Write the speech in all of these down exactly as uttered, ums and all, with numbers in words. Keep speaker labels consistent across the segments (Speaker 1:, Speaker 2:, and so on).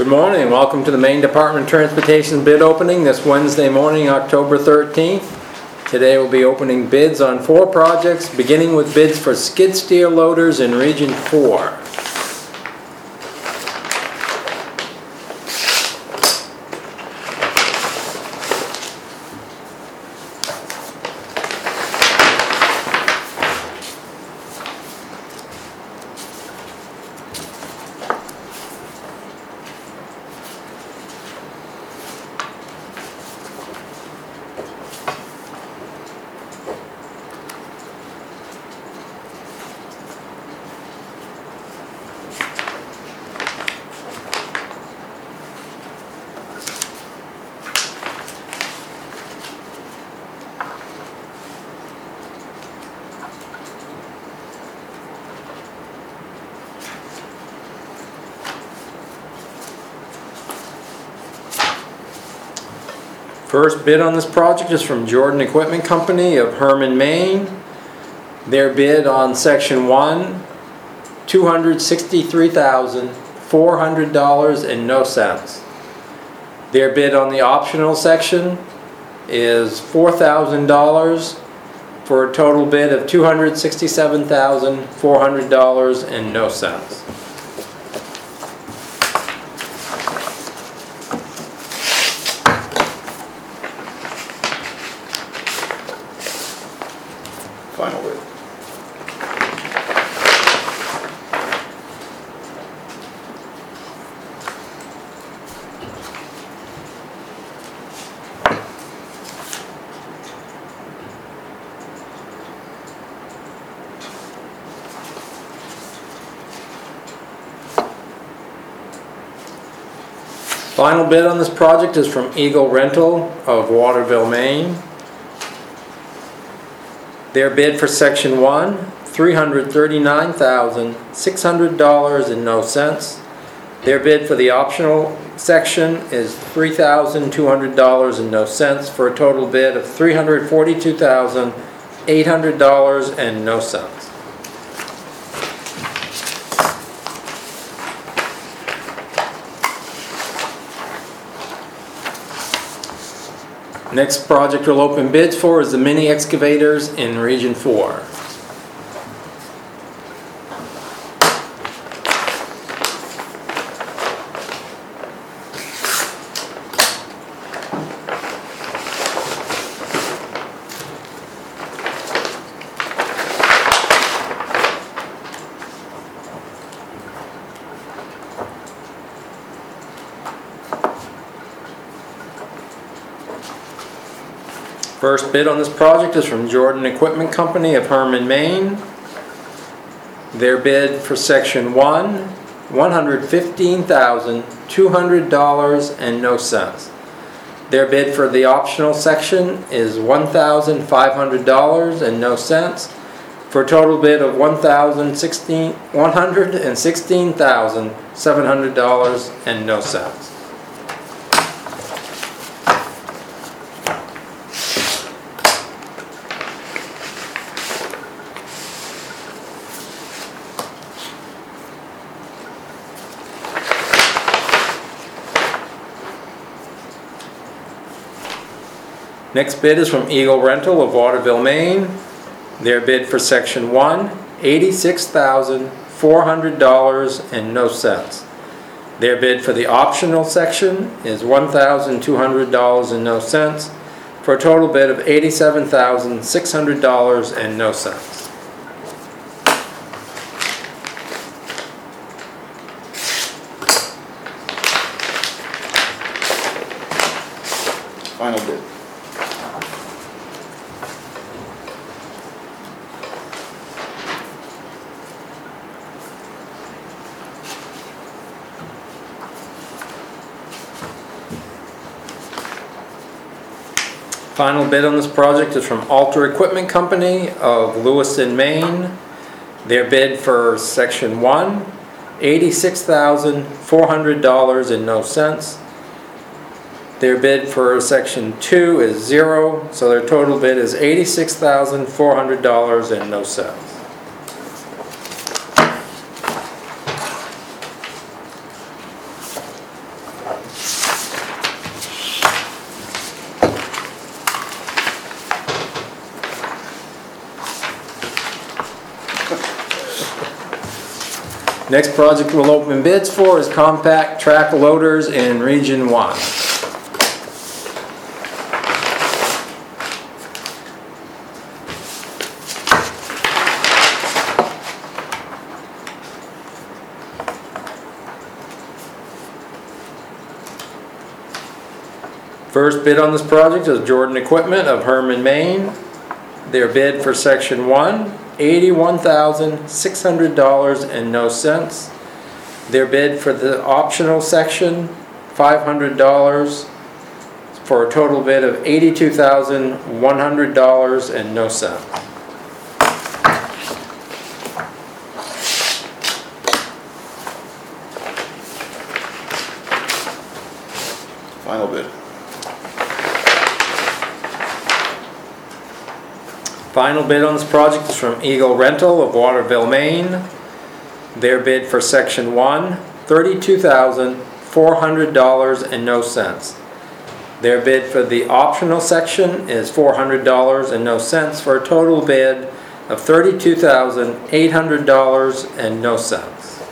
Speaker 1: Good morning. Welcome to the Maine Department of Transportation bid opening this Wednesday morning, October thirteenth. Today we'll be opening bids on four projects, beginning with bids for skid steer loaders in Region four. First bid on this project is from Jordan Equipment Company of Herman, Maine. Their bid on section one, two hundred sixty-three thousand four hundred dollars and no cents. Their bid on the optional section is four thousand dollars for a total bid of two hundred sixty-seven thousand four hundred dollars and no cents.
Speaker 2: Final bid.
Speaker 1: Final bid on this project is from Eagle Rental of Waterville, Maine. Their bid for section one, three hundred thirty-nine thousand six hundred dollars and no cents. Their bid for the optional section is three thousand two hundred dollars and no cents for a total bid of three hundred forty-two thousand eight hundred dollars and no cents. Next project we'll open bids for is the mini excavators in Region four. First bid on this project is from Jordan Equipment Company of Herman, Maine. Their bid for section one, one hundred fifteen thousand two hundred dollars and no cents. Their bid for the optional section is one thousand five hundred dollars and no cents for a total bid of one hundred sixteen thousand seven hundred dollars and no cents. Next bid is from Eagle Rental of Waterville, Maine. Their bid for section one, eighty-six thousand four hundred dollars and no cents. Their bid for the optional section is one thousand two hundred dollars and no cents for a total bid of eighty-seven thousand six hundred dollars and no cents.
Speaker 2: Final bid.
Speaker 1: Final bid on this project is from Alter Equipment Company of Lewiston, Maine. Their bid for section one, eighty-six thousand four hundred dollars and no cents. Their bid for section two is zero, so their total bid is eighty-six thousand four hundred dollars and no cents. Next project we'll open bids for is compact track loaders in Region one. First bid on this project is Jordan Equipment of Herman, Maine. Their bid for section one, eighty-one thousand six hundred dollars and no cents. Their bid for the optional section, five hundred dollars, for a total bid of eighty-two thousand one hundred dollars and no cents.
Speaker 2: Final bid.
Speaker 1: Final bid on this project is from Eagle Rental of Waterville, Maine. Their bid for section one, thirty-two thousand four hundred dollars and no cents. Their bid for the optional section is four hundred dollars and no cents for a total bid of thirty-two thousand eight hundred dollars and no cents.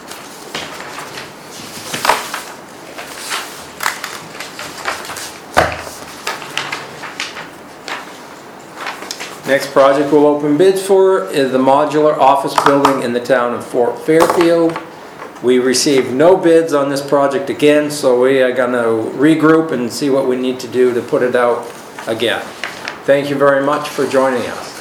Speaker 1: Next project we'll open bids for is the modular office building in the town of Fort Fairfield. We received no bids on this project again, so we are going to regroup and see what we need to do to put it out again. Thank you very much for joining us.